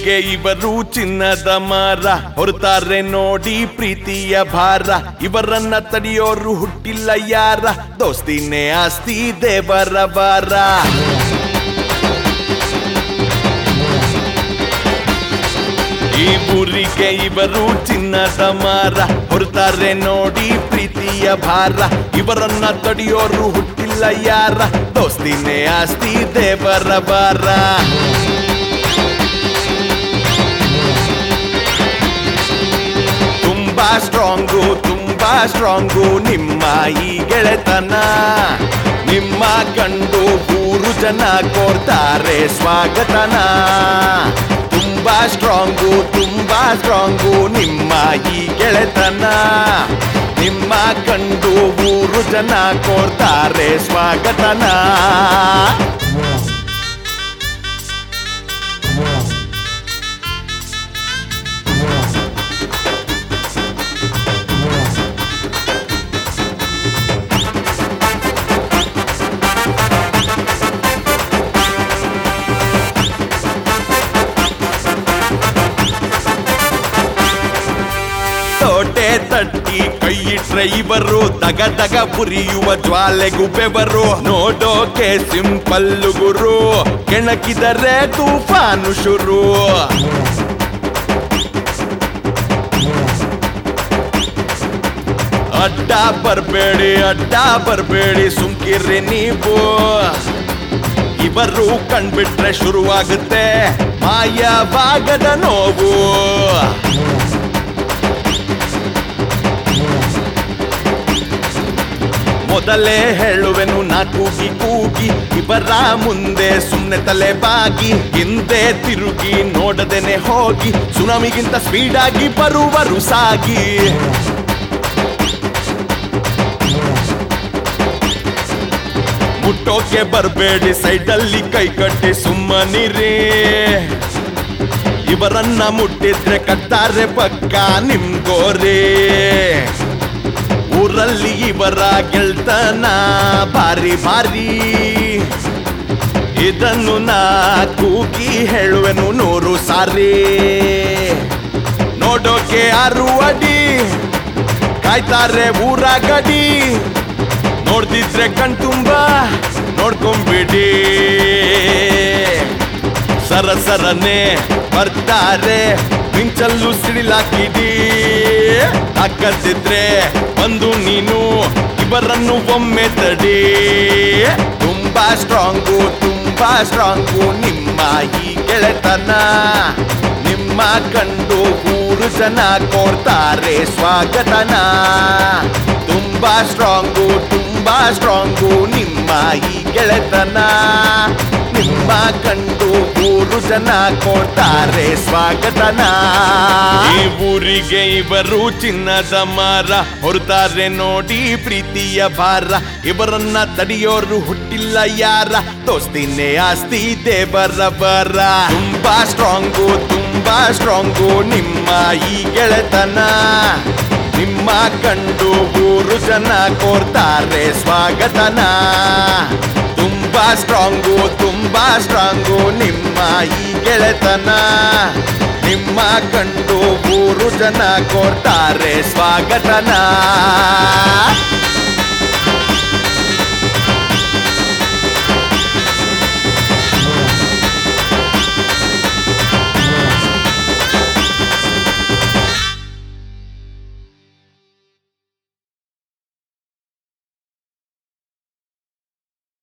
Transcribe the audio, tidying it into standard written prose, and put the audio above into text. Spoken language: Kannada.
ಊರಿಗೆ ಇವರು ಚಿನ್ನದ ಮರ ಹೊರತಾರೆ ನೋಡಿ ಪ್ರೀತಿಯ ಭಾರ ಇವರನ್ನ ತಡೆಯೋರು ಹುಟ್ಟಿಲ್ಲ ಯಾರ ದೋಸ್ತಿನೇ ಆಸ್ತಿ ದೇವರ ಬಾರ ಈ ಊರಿಗೆ ಇವರು ಚಿನ್ನದ ಮರ ಹೊರತಾರೆ ನೋಡಿ ಪ್ರೀತಿಯ ಭಾರ ಇವರನ್ನ ತಡೆಯೋರು ಹುಟ್ಟಿಲ್ಲ ಯಾರ ದೋಸ್ತಿನೇ ಆಸ್ತಿ ದೇವರ ಬಾರ ತುಂಬಾ ಸ್ಟ್ರಾಂಗು ನಿಮ್ಮ ಈ ಗೆಳೆತನ ನಿಮ್ಮ ಕಂಡು ಊರು ಜನ ಕೋರ್ತಾರೆ ಸ್ವಾಗತನ ತುಂಬಾ ಸ್ಟ್ರಾಂಗು ನಿಮ್ಮ ಈ ಗೆಳೆತನ ನಿಮ್ಮ ಕಂಡು ಊರು ಜನ ಕೋರ್ತಾರೆ ಸ್ವಾಗತನ ತೋಟೆ ತಟ್ಟಿ ಕೈ ಇಟ್ರೆ ಇವರು ದಗ ದಗ ಪುರಿಯುವ ಜ್ವಾಲೆಗೂ ಬೆವರು ನೋಡೋಕೆ ಸಿಂಪಲ್ಲು ಗುರು ಕೆಣಕಿದರೆ ತೂಫಾನು ಶುರು ಅಡ್ಡ ಬರ್ಬೇಡಿ ಸುಮ್ಕಿರಿ ನೀವು ಇವರು ಕಂಡ್ಬಿಟ್ರೆ ಶುರುವಾಗುತ್ತೆ ಮಾಯವಾಗದ ನೋವು ಮೊದಲೇ ಹೇಳುವೆನು ನಾ ಕೂಗಿ ಇವರ ಮುಂದೆ ಸುಮ್ನೆ ತಲೆ ಬಾಗಿ ಹಿಂದೆ ತಿರುಗಿ ನೋಡದೇನೆ ಹೋಗಿ ಸುನಾಮಿಗಿಂತ ಸ್ಪೀಡಾಗಿ ಬರುವರು ಸಾಗಿ ಮುಟ್ಟೋಕೆ ಬರ್ಬೇಡಿ ಸೈಡಲ್ಲಿ ಕೈ ಕಟ್ಟಿ ಸುಮ್ಮನಿರಿ ಇವರನ್ನ ಮುಟ್ಟಿದ್ರೆ ಕಟ್ತಾರೆ ಪಕ್ಕ ನಿಮ್ಗೋರೇ ಊರಲ್ಲಿ ಇವರ ಗೆಳ್ತನ ಭಾರಿ ಇದನ್ನು ನಾ ಕೂಗಿ ಹೇಳುವೆನು 100 ಸಾರಿ ನೋಡೋಕೆ 6 ಅಡಿ ಕಾಯ್ತಾರೆ ಊರ ಗಡಿ ನೋಡ್ದಿದ್ರೆ ಕಣ್ತುಂಬ ನೋಡ್ಕೊಂಬಿಡಿ ಸರಸರನೆ ಬರ್ತಾರೆ ಮಿಂಚಲ್ಲು ಸಿಡಿಲಾಕಿಡಿ ಹಾಕತ್ತಿದ್ರೆ ಬಂದು ನೀನು ಇವರನ್ನು ಒಮ್ಮೆ ತಡಿ ತುಂಬಾ ಸ್ಟ್ರಾಂಗು ನಿಮ್ಮ ಈ ಗೆಳೆತನ ನಿಮ್ಮ ಕಂಡು ಊರು ಜನ ಕೋರ್ತಾರೆ ಸ್ವಾಗತನ ತುಂಬಾ ಸ್ಟ್ರಾಂಗು ನಿಮ್ಮ ಈ ಗೆಳೆತನ ನಿಮ್ಮ ಕಂಡು ಊರು ಜನ ಕೋರ್ತಾರೆ ಸ್ವಾಗತನ ಈ ಊರಿಗೆ ಇವರು ಚಿನ್ನದ ಮರ ಹೊರತಾರೆ ನೋಡಿ ಪ್ರೀತಿಯ ಭಾರ ಇವರನ್ನ ತಡೆಯೋರು ಹುಟ್ಟಿಲ್ಲ ಯಾರ ದೋಸ್ತಿನೇ ಆಸ್ತಿ ದೇವರ ಬರ ತುಂಬಾ ಸ್ಟ್ರಾಂಗು ನಿಮ್ಮ ಈ ಗೆಳೆತನ ನಿಮ್ಮ ಕಂಡು ಊರು ಜನ ಕೋರ್ತಾರೆ ಸ್ವಾಗತನ ತುಂಬಾ ಸ್ಟ್ರಾಂಗು ನಿಮ್ಮ ಈ ಗೆಳೆತನ ನಿಮ್ಮ ಕಂಡು ಊರು ಜನ ಕೋರ್ತಾರೆ ಸ್ವಾಗತನ